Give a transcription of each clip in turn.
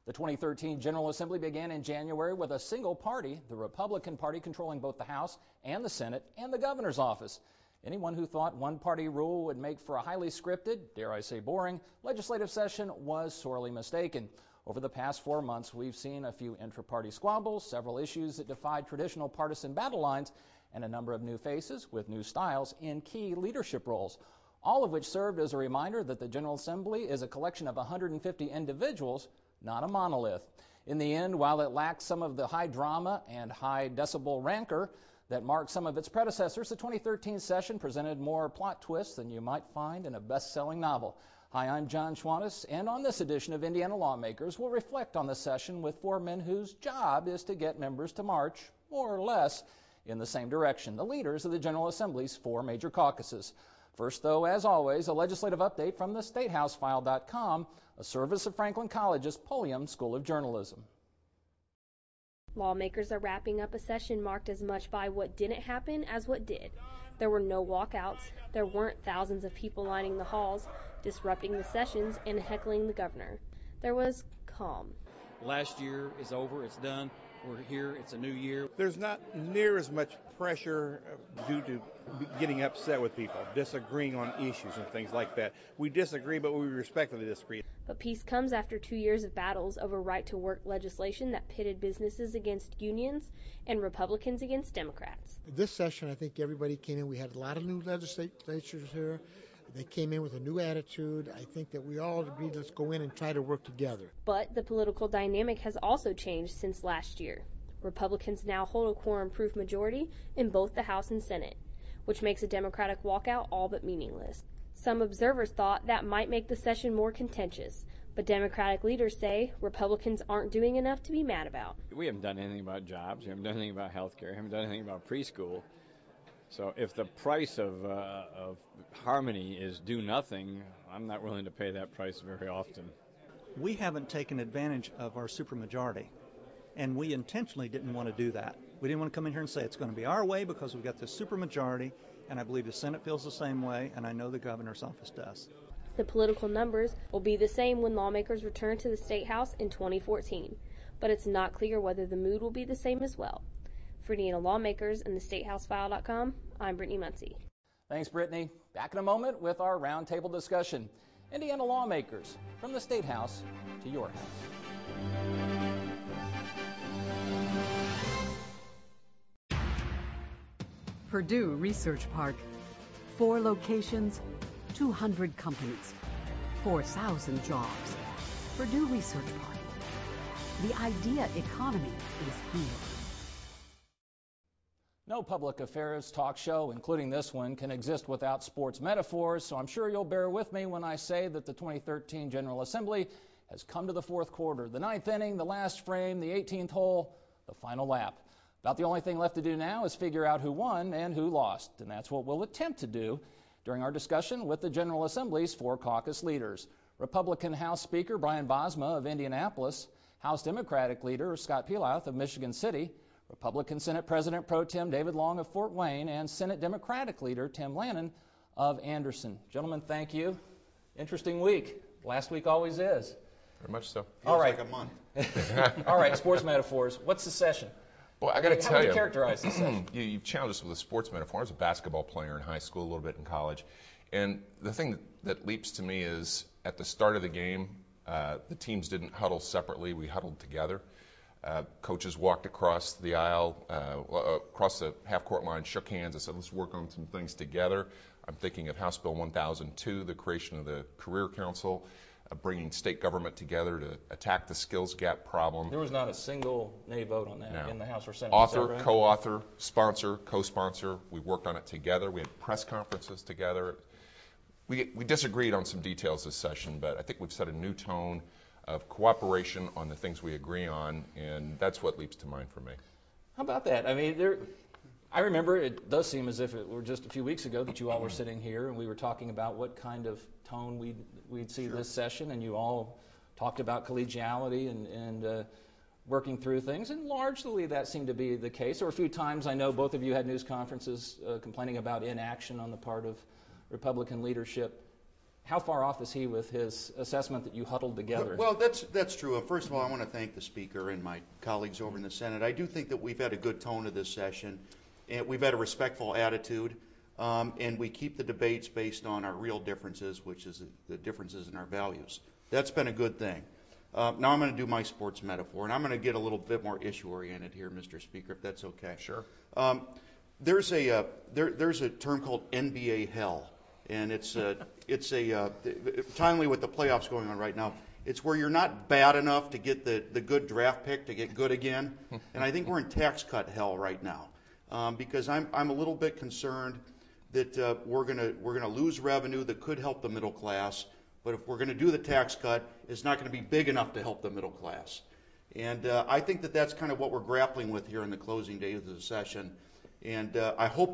The 2013 General Assembly began in January with a single party, the Republican Party, controlling both the House and the Senate and the governor's office. Anyone who thought one-party rule would make for a highly scripted, dare I say boring, legislative session was sorely mistaken. Over the past 4 months, we've seen a few intra-party squabbles, several issues that defied traditional partisan battle lines, and a number of new faces with new styles in key leadership roles, all of which served as a reminder that the General Assembly is a collection of 150 individuals, not a monolith. In the end, while it lacks some of the high drama and high decibel rancor that marked some of its predecessors, the 2013 session presented more plot twists than you might find in a best-selling novel. Hi, I'm John Schwantes, and on this edition of Indiana Lawmakers, we'll reflect on the session with 4 men whose job is to get members to march, more or less, in the same direction, the leaders of the General Assembly's 4 major caucuses. First, though, as always, a legislative update from the StateHouseFile.com, a service of Franklin College's Pulliam School of Journalism. Lawmakers are wrapping up a session marked as much by what didn't happen as what did. There were no walkouts. There weren't thousands of people lining the halls, disrupting the sessions and heckling the governor. There was calm. Last year is over. It's done. We're here. It's a new year. There's not near as much pressure due to getting upset with people, disagreeing on issues and things like that. We disagree, but we respectfully disagree. But peace comes after 2 years of battles over right-to-work legislation that pitted businesses against unions and Republicans against Democrats. This session, I think everybody came in. We had a lot of new legislators here. They came in with a new attitude. I think that we all agreed, let's go in and try to work together. But the political dynamic has also changed since last year. Republicans now hold a quorum-proof majority in both the House and Senate, which makes a Democratic walkout all but meaningless. Some observers thought that might make the session more contentious, but Democratic leaders say Republicans aren't doing enough to be mad about. We haven't done anything about jobs. We haven't done anything about health care. We haven't done anything about preschool. So if the price of harmony is do nothing, I'm not willing to pay that price very often. We haven't taken advantage of our supermajority, and we intentionally didn't want to do that. We didn't want to come in here and say it's going to be our way because we've got this supermajority, and I believe the Senate feels the same way, and I know the governor's office does. The political numbers will be the same when lawmakers return to the State House in 2014, but it's not clear whether the mood will be the same as well. For Indiana Lawmakers and the StateHouseFile.com, I'm Brittany Muncie. Thanks, Brittany. Back in a moment with our roundtable discussion. Indiana Lawmakers, from the State House to your house. Purdue Research Park. 4 locations, 200 companies, 4,000 jobs. Purdue Research Park. The idea economy is here. No public affairs talk show, including this one, can exist without sports metaphors, so I'm sure you'll bear with me when I say that the 2013 General Assembly has come to the 4th quarter, the 9th inning, the last frame, the 18th hole, the final lap. About the only thing left to do now is figure out who won and who lost, and that's what we'll attempt to do during our discussion with the General Assembly's 4 caucus leaders. Republican House Speaker Brian Bosma of Indianapolis, House Democratic Leader Scott Pelath of Michigan City, Republican Senate President Pro Tem David Long of Fort Wayne, and Senate Democratic Leader Tim Lannon of Anderson. Gentlemen, thank you. Interesting week. Last week always is. Very much so. All right. Like a month. All right, sports metaphors. What's the session? Well, I got to tell you. How would you characterize the session? You've challenged us with a sports metaphor. I was a basketball player in high school, a little bit in college. And the thing that leaps to me is at the start of the game, the teams didn't huddle separately. We huddled together. Coaches walked across the aisle, across the half-court line, shook hands, and said, let's work on some things together. I'm thinking of House Bill 1002, the creation of the Career Council, bringing state government together to attack the skills gap problem. There was not a single nay vote on that in the House or Senate. Author, right? co-author, sponsor, co-sponsor. We worked on it together. We had press conferences together. We disagreed on some details this session, but I think we've set a new tone of cooperation on the things we agree on, and that's what leaps to mind for me. How about that? I mean, I remember it does seem as if it were just a few weeks ago that you all were sitting here and we were talking about what kind of tone we'd see this session, and you all talked about collegiality and working through things, and largely that seemed to be the case. There were a few times I know both of you had news conferences complaining about inaction on the part of Republican leadership. how far off is he with his assessment that you huddled together? Well, that's true. First of all, I want to thank the Speaker and my colleagues over in the Senate. I do think that we've had a good tone of this session, and we've had a respectful attitude, and we keep the debates based on our real differences, which is the differences in our values. That's been a good thing. Now I'm going to do my sports metaphor, and I'm going to get a little bit more issue-oriented here, Mr. Speaker, if that's okay. Sure. There's a term called NBA hell, and it's timely with the playoffs going on right now. It's where you're not bad enough to get the good draft pick to get good again, and I think we're in tax cut hell right now, because I'm a little bit concerned that we're gonna lose revenue that could help the middle class. But if we're going to do the tax cut, it's not going to be big enough to help the middle class. And I think that that's kind of what we're grappling with here in the closing days of the session. And I hope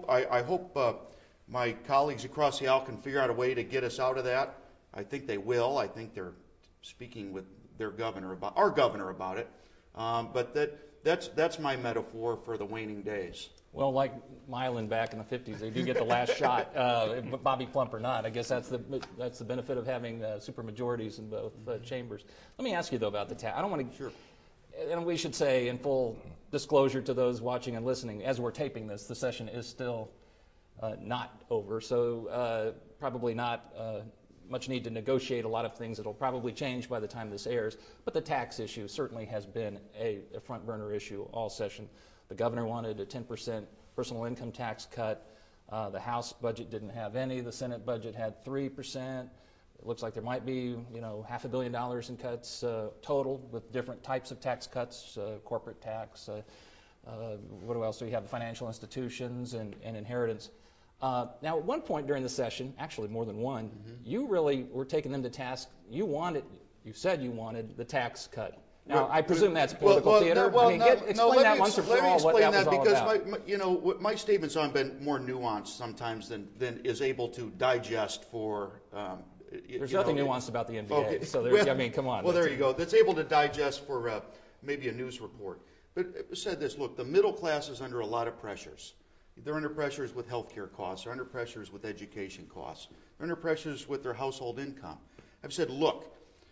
my colleagues across the aisle can figure out a way to get us out of that. I think they will. I think they're speaking with their governor about our governor about it. But that's my metaphor for the waning days. Well, like Milan back in the 50s, they do get the last shot, Bobby Plump or not. I guess that's the benefit of having supermajorities in both chambers. Let me ask you, though, about the tax. I don't want to. Sure. And we should say, in full disclosure to those watching and listening, as we're taping this, the session is still not over, so probably not much need to negotiate a lot of things. It'll probably change by the time this airs. But the tax issue certainly has been a front burner issue all session. The governor wanted a 10% personal income tax cut. The House budget didn't have any. The Senate budget had 3%. It looks like there might be, $500 million in cuts total with different types of tax cuts, corporate tax. What else do we have? Financial institutions and inheritance. Now, at one point during the session, actually more than one, you really were taking them to task. You said you wanted the tax cut. Now, I presume that's political theater. Explain that once and for all what that was all about. Because my statements have been more nuanced sometimes than is able to digest for. There's nothing nuanced about the NBA. Okay. So come on. Well, there you go. That's able to digest for maybe a news report. But it said this: look, the middle class is under a lot of pressures. They're under pressures with health care costs. They're under pressures with education costs. They're under pressures with their household income. I've said, look.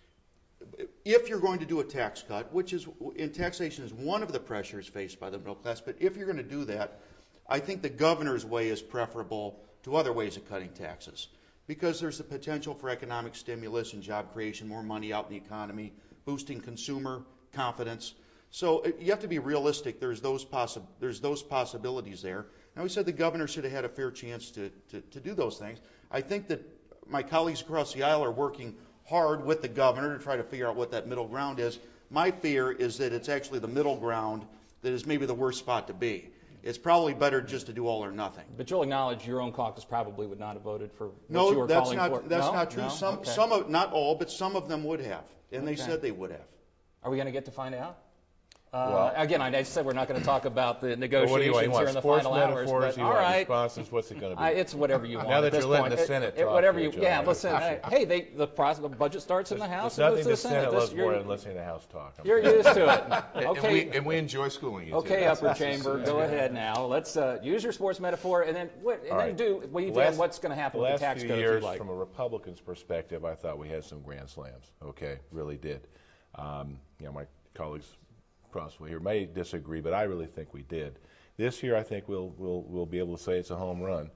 If you're going to do a tax cut, which is in taxation is one of the pressures faced by the middle class, but if you're going to do that, I think the governor's way is preferable to other ways of cutting taxes because there's the potential for economic stimulus and job creation, more money out in the economy, boosting consumer confidence. So you have to be realistic. There's those possibilities there. Now, we said the governor should have had a fair chance to do those things. I think that my colleagues across the aisle are working hard with the governor to try to figure out what that middle ground is. My fear is that it's actually the middle ground that is maybe the worst spot to be. It's probably better just to do all or nothing. But you'll acknowledge your own caucus probably would not have voted for what you were calling for. No, that's not true. Some, not all, but some of them would have, and they said they would have. Are we going to get to find out? Again, I said we're not going to talk about the negotiations here in the final hours. But all right, responses. What's it going to be? It's whatever you want. Now that at this you're letting point. the Senate talk, whatever you. Joe, Yeah, listen. The budget starts in the House. There's and nothing goes to the Senate loves more you're, than listening to the House talk. You're used to it. Okay. And we enjoy schooling you. Okay, upper chamber, go ahead now. Let's use your sports metaphor, and then what's going to happen with the tax code. The last few years, from a Republican's perspective, I thought we had some grand slams. Okay, really did. My colleagues possibly here may disagree, but I really think we did. This year, I think we'll be able to say it's a home run.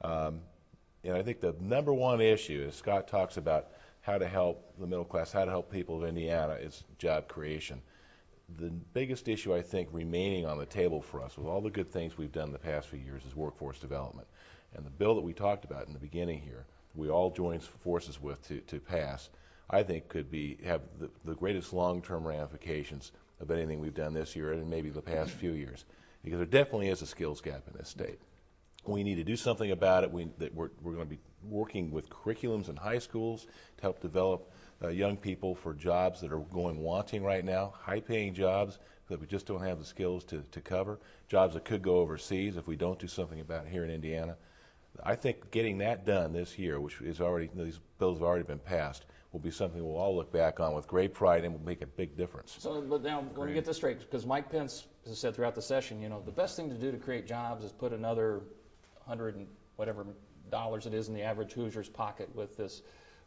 And I think the number one issue, as Scott talks about how to help the middle class, how to help people of Indiana, is job creation. The biggest issue, I think, remaining on the table for us, with all the good things we've done in the past few years, is workforce development. And the bill that we talked about in the beginning here, we all joined forces with to pass, I think could have the greatest long-term ramifications of anything we've done this year and maybe the past few years, because there definitely is a skills gap in this state. We need to do something about it. We're going to be working with curriculums in high schools to help develop young people for jobs that are going wanting right now, high-paying jobs that we just don't have the skills to cover, jobs that could go overseas if we don't do something about it here in Indiana. I think getting that done this year, which is already, these bills have already been passed, will be something we'll all look back on with great pride and will make a big difference. So, but now, let me get this straight, because Mike Pence has said throughout the session, the best thing to do to create jobs is put another $100 and whatever dollars it is in the average Hoosier's pocket with this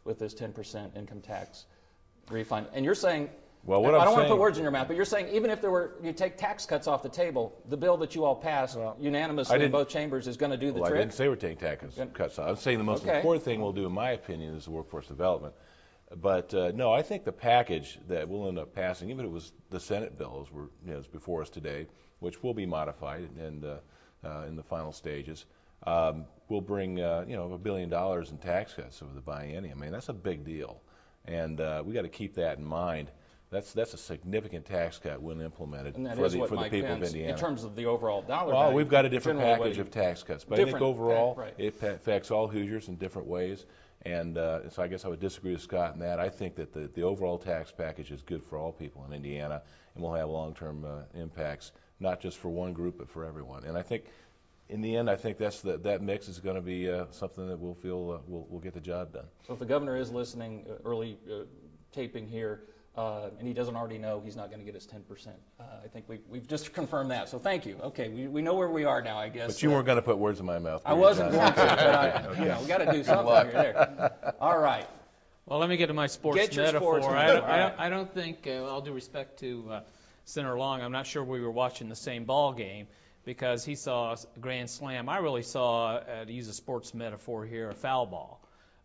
with this 10% income tax refund. And you're saying, well, what I don't want to put words in your mouth, but you're saying even if you take tax cuts off the table, the bill that you all passed unanimously in both chambers is going to do the trick? I didn't say we're taking tax cuts off. I'm saying the most important thing we'll do, in my opinion, is the workforce development. But no, I think the package that we'll end up passing, even if it was the Senate bill as before us today, which will be modified and in the final stages, will bring $1 billion in tax cuts over the biennium. I mean, that's a big deal, and we got to keep that in mind. That's a significant tax cut when implemented for the people of Indiana. In terms of the overall dollar value. Well, we've got a different package of tax cuts, but I think overall it affects all Hoosiers in different ways. And so I guess I would disagree with Scott in that. I think that the overall tax package is good for all people in Indiana and will have long-term impacts, not just for one group but for everyone. And I think in the end, I think that mix is going to be something that we'll feel will get the job done. So if the governor is listening, early taping here, and he doesn't already know he's not going to get his 10%. I think we've just confirmed that. So thank you. Okay, we know where we are now, I guess. But you weren't going to put words in my mouth. I wasn't going to, but we got to do something here. There. All right. Well, let me get to my sports metaphor. I don't think, all due respect to Senator Long, I'm not sure we were watching the same ball game because he saw a grand slam. I really saw, to use a sports metaphor here, a foul ball.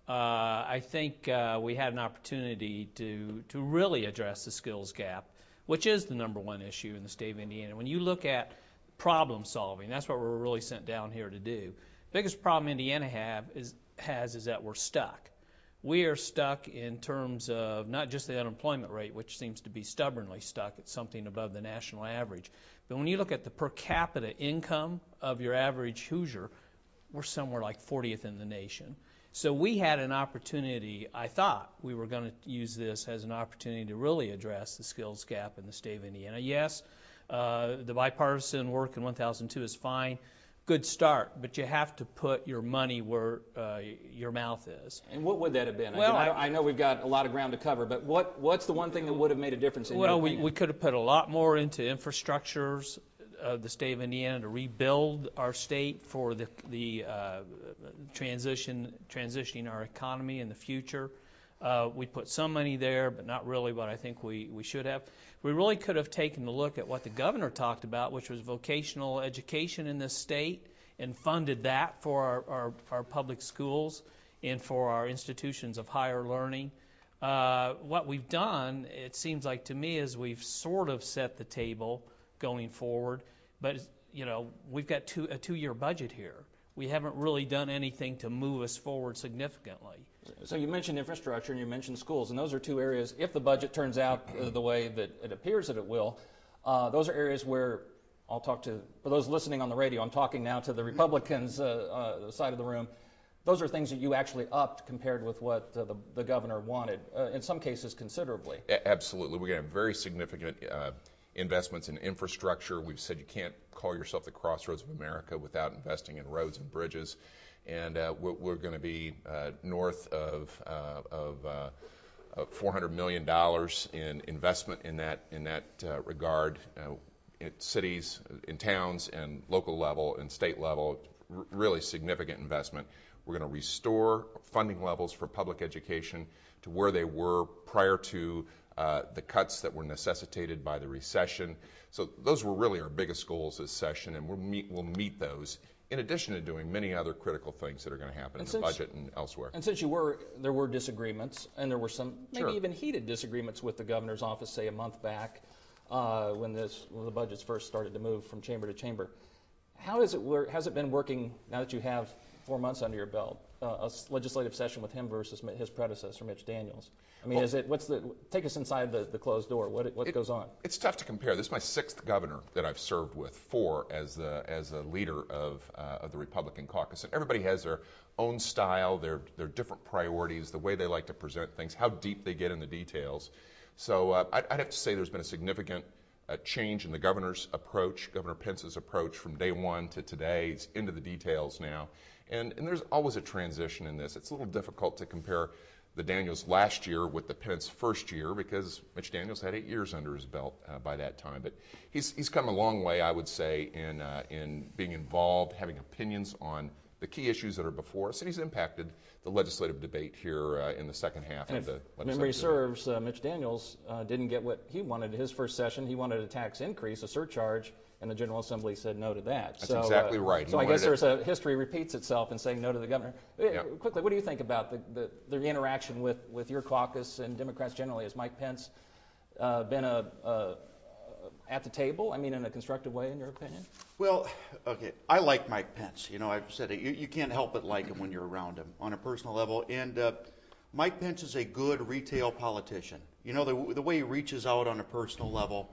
I think we had an opportunity to really address the skills gap, which is the number one issue in the state of Indiana. When you look at problem solving, that's what we're really sent down here to do. The biggest problem Indiana has is that we're stuck. We are stuck in terms of not just the unemployment rate, which seems to be stubbornly stuck at something above the national average, but when you look at the per capita income of your average Hoosier, we're somewhere like 40th in the nation. So we had an opportunity, I thought we were going to use this as an opportunity to really address the skills gap in the state of Indiana. Yes, the bipartisan work in 1002 is fine, good start, but you have to put your money where your mouth is. And what would that have been? Well, I know we've got a lot of ground to cover, but what's the one thing that would have made a difference in your opinion? We could have put a lot more into infrastructures of the state of Indiana to rebuild our state for the transitioning our economy in the future. We put some money there, but not really what I think we should have. We really could have taken a look at what the governor talked about, which was vocational education in this state, and funded that for our public schools and for our institutions of higher learning. What we've done, it seems like to me, is we've sort of set the table going forward, but we've got a two-year budget here. We haven't really done anything to move us forward significantly. So you mentioned infrastructure and you mentioned schools, and those are two areas, if the budget turns out the way that it appears that it will, those are areas where I'll talk to, for those listening on the radio, I'm talking now to the Republicans side of the room. Those are things that you actually upped compared with what the governor wanted, in some cases considerably. Absolutely. We're going to have very significant investments in infrastructure. We've said you can't call yourself the crossroads of America without investing in roads and bridges. And we're going to be north of $400 million in investment in that regard, in cities, in towns, and local level and state level. Really significant investment. We're going to restore funding levels for public education to where they were prior to the cuts that were necessitated by the recession. So those were really our biggest goals this session, and we'll meet those, in addition to doing many other critical things that are going to happen in the budget and elsewhere. And since there were disagreements, and there were some maybe even heated disagreements with the governor's office, say a month back, when the budgets first started to move from chamber to chamber. How has it been working now that you have 4 months under your belt, a legislative session with him versus his predecessor, Mitch Daniels? I mean, take us inside the closed door. What goes on? It's tough to compare. This is my 6th governor that I've served with, 4 as a leader of the Republican caucus. And everybody has their own style, their different priorities, the way they like to present things, how deep they get in the details. So I'd have to say there's been a significant change in the governor's approach, Governor Pence's approach from day one to today. He's into the details now. And there's always a transition in this. It's a little difficult to compare the Daniels last year with the Pence first year because Mitch Daniels had 8 years under his belt by that time. But he's come a long way, I would say, in being involved, having opinions on the key issues that are before us, and he's impacted the legislative debate here in the second half of the legislative memory serves, Mitch Daniels didn't get what he wanted in his first session. He wanted a tax increase, a surcharge, and the General Assembly said no to that. That's exactly right. So I guess there's a history repeats itself in saying no to the governor. Yeah. Quickly, what do you think about the interaction with your caucus and Democrats generally? Has Mike Pence been at the table, I mean, in a constructive way, in your opinion? Well, okay, I like Mike Pence. You know, I've said it. You can't help but like him when you're around him on a personal level. And Mike Pence is a good retail politician. You know, the way he reaches out on a personal level,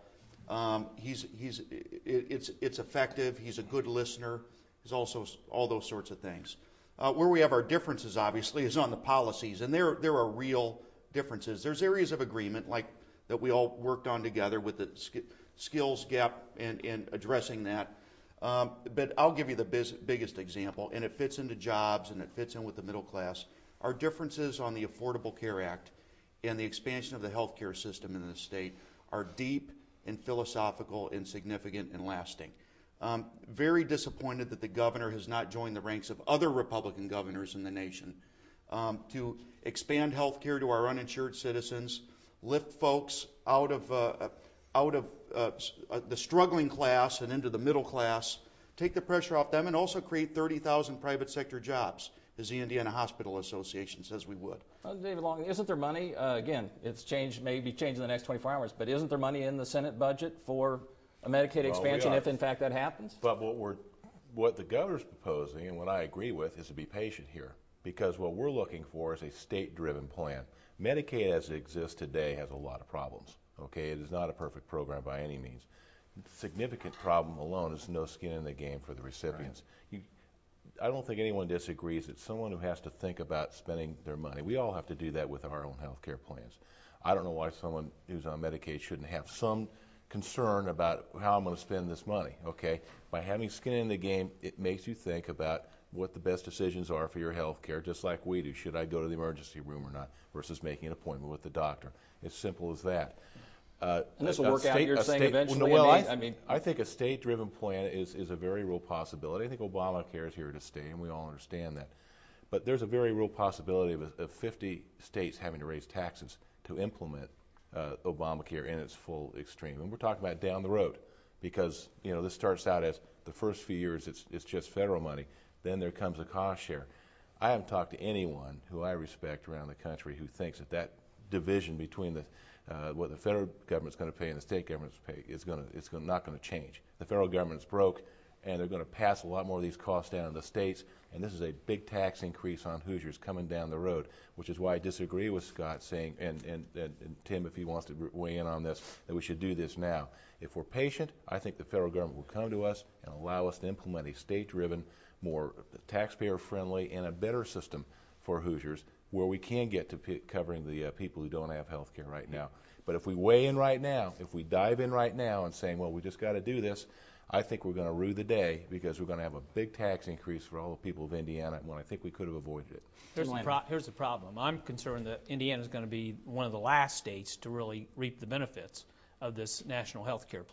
it's effective. He's a good listener. He's also all those sorts of things. Where we have our differences, obviously, is on the policies, and there are real differences. There's areas of agreement, like that we all worked on together with the skills gap and addressing that. But I'll give you the biggest example, and it fits into jobs and it fits in with the middle class. Our differences on the Affordable Care Act and the expansion of the health care system in the state are deep and philosophical and significant and lasting. Very disappointed that the governor has not joined the ranks of other Republican governors in the nation to expand health care to our uninsured citizens, lift folks out of the struggling class and into the middle class, take the pressure off them, and also create 30,000 private sector jobs, as the Indiana Hospital Association says we would. David Long, isn't there money? Again, it's changed, maybe changed in the next 24 hours, but isn't there money in the Senate budget for a Medicaid expansion if, in fact, that happens? But what the governor's proposing, and what I agree with, is to be patient here, because what we're looking for is a state-driven plan. Medicaid as it exists today has a lot of problems. Okay, it is not a perfect program by any means. The significant problem alone is no skin in the game for the recipients. Right. I don't think anyone disagrees that someone who has to think about spending their money, we all have to do that with our own health care plans. I don't know why someone who's on Medicaid shouldn't have some concern about how I'm going to spend this money. Okay, by having skin in the game, it makes you think about what the best decisions are for your health care, just like we do. Should I go to the emergency room or not, versus making an appointment with the doctor? It's simple as that. And this will work out, you're saying, eventually? Well, I think a state-driven plan is a very real possibility. I think Obamacare is here to stay, and we all understand that. But there's a very real possibility of 50 states having to raise taxes to implement Obamacare in its full extreme. And we're talking about down the road, because this starts out as the first few years it's just federal money. Then there comes a cost share. I haven't talked to anyone who I respect around the country who thinks that division between what the federal government's going to pay and the state government's pay is not going to change. The federal government's broke, and they're going to pass a lot more of these costs down to the states, and this is a big tax increase on Hoosiers coming down the road, which is why I disagree with Scott saying, and Tim, if he wants to weigh in on this, that we should do this now. If we're patient, I think the federal government will come to us and allow us to implement a state-driven, more taxpayer-friendly, and a better system for Hoosiers, where we can get to covering the people who don't have health care right now. But if we weigh in right now, if we dive in right now and saying, well, we just got to do this, I think we're going to rue the day, because we're going to have a big tax increase for all the people of Indiana when I think we could have avoided it. Here's the problem. I'm concerned that Indiana is going to be one of the last states to really reap the benefits of this national health care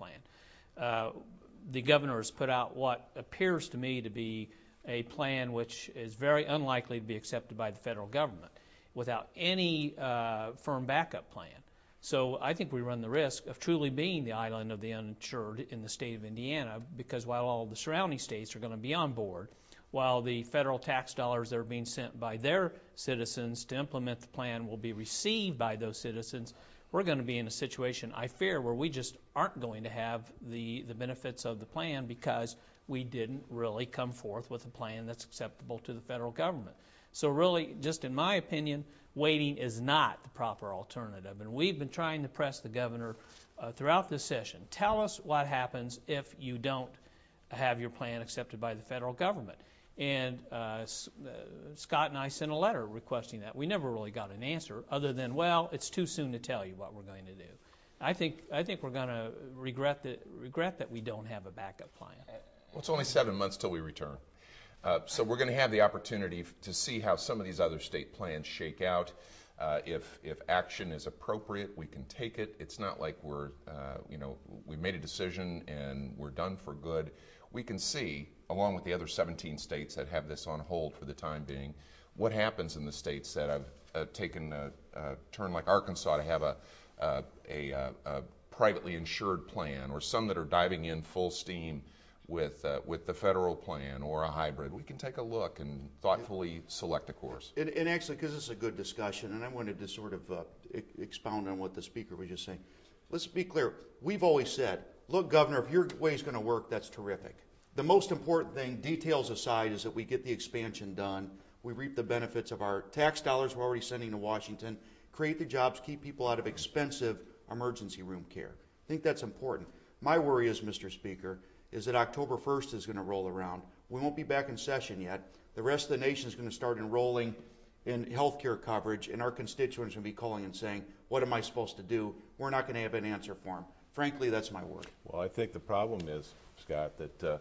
plan. The governor has put out what appears to me to be a plan which is very unlikely to be accepted by the federal government without any firm backup plan. So I think we run the risk of truly being the island of the uninsured in the state of Indiana, because while all the surrounding states are going to be on board, while the federal tax dollars that are being sent by their citizens to implement the plan will be received by those citizens, we're going to be in a situation, I fear, where we just aren't going to have the benefits of the plan because we didn't really come forth with a plan that's acceptable to the federal government. So really, just in my opinion, waiting is not the proper alternative. And we've been trying to press the governor throughout this session. Tell us what happens if you don't have your plan accepted by the federal government. And Scott and I sent a letter requesting that. We never really got an answer other than, well, it's too soon to tell you what we're going to do. I think we're going to regret that we don't have a backup plan. Well, it's only 7 months till we return. So we're going to have the opportunity to see how some of these other state plans shake out. If action is appropriate, we can take it. It's not like we made a decision and we're done for good. We can see, along with the other 17 states that have this on hold for the time being, what happens in the states that have taken a turn, like Arkansas, to have a privately insured plan, or some that are diving in full steam with the federal plan or a hybrid. We can take a look and thoughtfully select a course. And actually, because this is a good discussion, and I wanted to sort of expound on what the speaker was just saying. Let's be clear. We've always said, look, Governor, if your way is going to work, that's terrific. The most important thing, details aside, is that we get the expansion done. We reap the benefits of our tax dollars we're already sending to Washington, create the jobs, keep people out of expensive emergency room care. I think that's important. My worry is, Mr. Speaker, is that October 1st is going to roll around. We won't be back in session yet. The rest of the nation is going to start enrolling in health care coverage, and our constituents are going to be calling and saying, what am I supposed to do? We're not going to have an answer for them. Frankly, that's my worry. Well, I think the problem is, Scott, that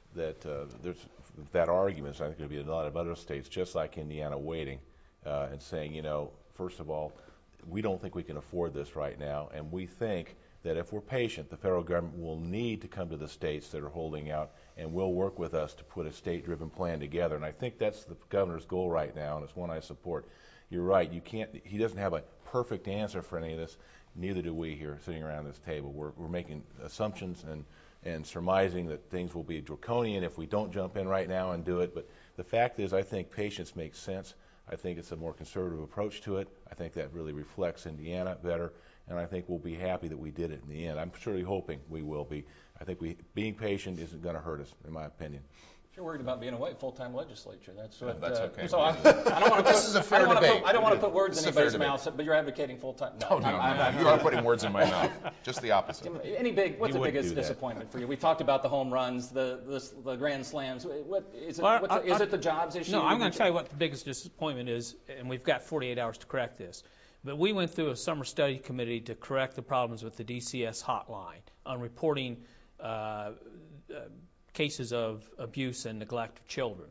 there's that argument. I think there'll be a lot of other states, just like Indiana, waiting and saying, first of all, we don't think we can afford this right now, and we think that if we're patient, the federal government will need to come to the states that are holding out and will work with us to put a state-driven plan together. And I think that's the governor's goal right now, and it's one I support. You're right. He doesn't have a perfect answer for any of this. Neither do we here sitting around this table. We're making assumptions and surmising that things will be draconian if we don't jump in right now and do it. But the fact is, I think patience makes sense. I think it's a more conservative approach to it. I think that really reflects Indiana better, and I think we'll be happy that we did it in the end. I'm surely hoping we will be. I think being patient isn't going to hurt us, in my opinion. You're worried about being away full-time legislature. That's what. That's okay. So I don't want to. This is a fair debate. I don't want to put words in anybody's mouth, but you're advocating full-time. No, you are putting words in my mouth. Just the opposite. What's the biggest disappointment for you? We talked about the home runs, the grand slams. What is it? Is it the jobs issue? No, I'm going to tell you what the biggest disappointment is, and we've got 48 hours to correct this. But we went through a summer study committee to correct the problems with the DCS hotline on reporting cases of abuse and neglect of children.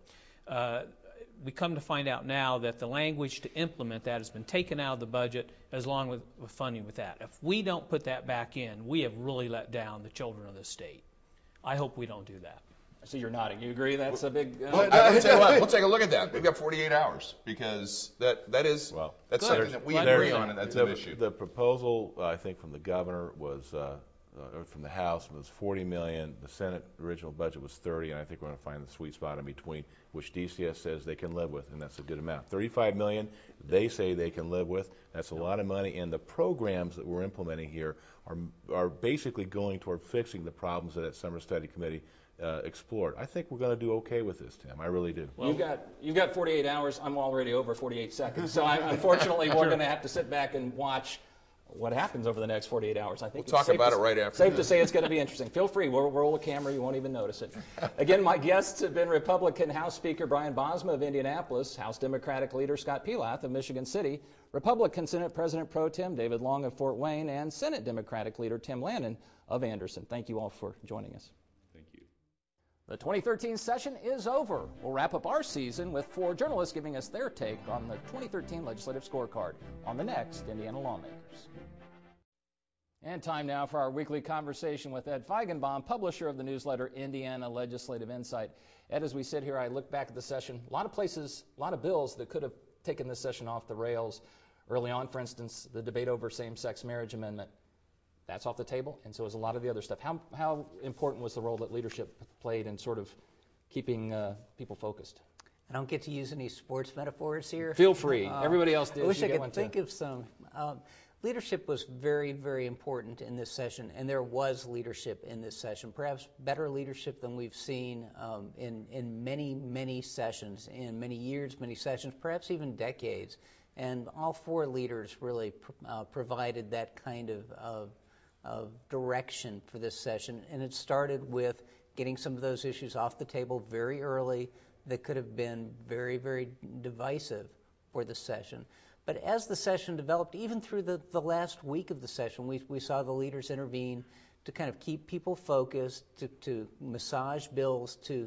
We come to find out now that the language to implement that has been taken out of the budget, as long with funding with that. If we don't put that back in, we have really let down the children of this state. I hope we don't do that. So you're nodding. You agree that's a big... We'll take a look at that. We've got 48 hours, because that's something that we agree on, and that's an issue. The proposal, I think, from the governor was... from the House was $40 million. The Senate original budget was $30, and I think we're going to find the sweet spot in between, which DCS says they can live with, and that's a good amount. $35 million, they say they can live with. That's a lot of money, and the programs that we're implementing here are basically going toward fixing the problems that Summer Study Committee explored. I think we're going to do okay with this, Tim. I really do. Well, you've got 48 hours. I'm already over 48 seconds. So unfortunately, we're going to have to sit back and watch what happens over the next 48 hours. I think we'll talk about it right after. Safe to say it's going to be interesting. Feel free. We'll roll a camera. You won't even notice it. Again, my guests have been Republican House Speaker Brian Bosma of Indianapolis, House Democratic Leader Scott Pilath of Michigan City, Republican Senate President Pro Tem David Long of Fort Wayne, and Senate Democratic Leader Tim Lannon of Anderson. Thank you all for joining us. Thank you. The 2013 session is over. We'll wrap up our season with 4 journalists giving us their take on the 2013 legislative scorecard on the next Indiana Lawmakers. And time now for our weekly conversation with Ed Feigenbaum, publisher of the newsletter Indiana Legislative Insight. Ed, as we sit here, I look back at the session. A lot of places, a lot of bills that could have taken this session off the rails early on. For instance, the debate over same-sex marriage amendment. That's off the table, and so is a lot of the other stuff. How important was the role that leadership played in sort of keeping people focused? I don't get to use any sports metaphors here. Feel free. Everybody else did. I wish I could think of some. Leadership was very, very important in this session, and there was leadership in this session, perhaps better leadership than we've seen in many, many sessions, in many years, many sessions, perhaps even decades. And all 4 leaders really provided that kind of direction for this session. And it started with getting some of those issues off the table very early that could have been very, very divisive for the session. But as the session developed, even through the last week of the session, we saw the leaders intervene to kind of keep people focused, to massage bills, to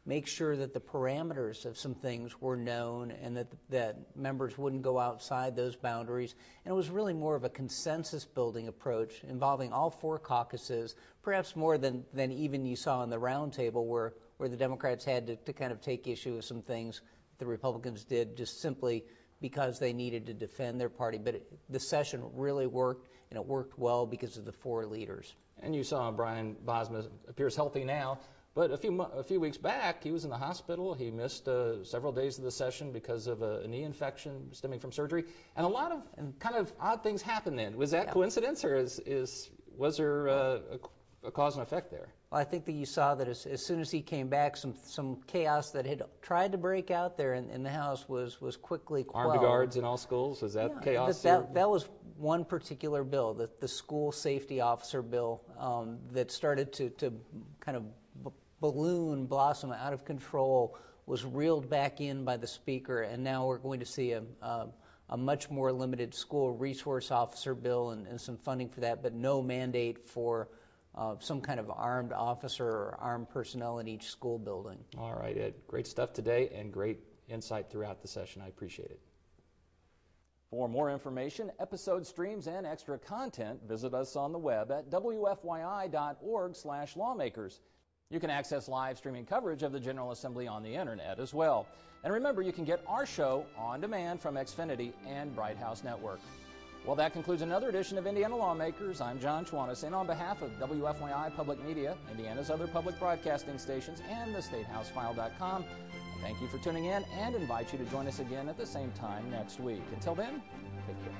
make sure that the parameters of some things were known and that members wouldn't go outside those boundaries. And it was really more of a consensus-building approach involving all 4 caucuses, perhaps more than even you saw in the roundtable where the Democrats had to kind of take issue with some things the Republicans did just simply because they needed to defend their party. But the session really worked, and it worked well because of the 4 leaders. And you saw Brian Bosma appears healthy now, but a few weeks back he was in the hospital. He missed several days of the session because of a knee infection stemming from surgery, and a lot of kind of odd things happened then. Was that coincidence, or was there a cause and effect there? Well, I think that you saw that as soon as he came back, some chaos that had tried to break out there in the House was quickly quelled. Armed guards in all schools? Was that chaos? That was one particular bill, the school safety officer bill, that started to kind of blossom out of control, was reeled back in by the Speaker, and now we're going to see a much more limited school resource officer bill and some funding for that, but no mandate for some kind of armed officer or armed personnel in each school building. All right, Ed. Great stuff today and great insight throughout the session. I appreciate it. For more information, episode streams, and extra content, visit us on the web at wfyi.org/lawmakers. You can access live streaming coverage of the General Assembly on the internet as well. And remember, you can get our show on demand from Xfinity and Bright House Network. Well, that concludes another edition of Indiana Lawmakers. I'm John Schwantes, and on behalf of WFYI Public Media, Indiana's other public broadcasting stations, and thestatehousefile.com, I thank you for tuning in and invite you to join us again at the same time next week. Until then, take care.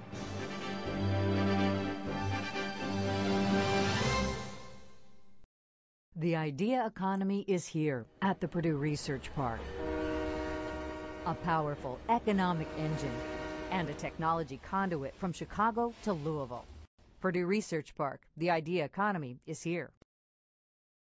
The idea economy is here at the Purdue Research Park. A powerful economic engine and a technology conduit from Chicago to Louisville. Purdue Research Park, the idea economy is here.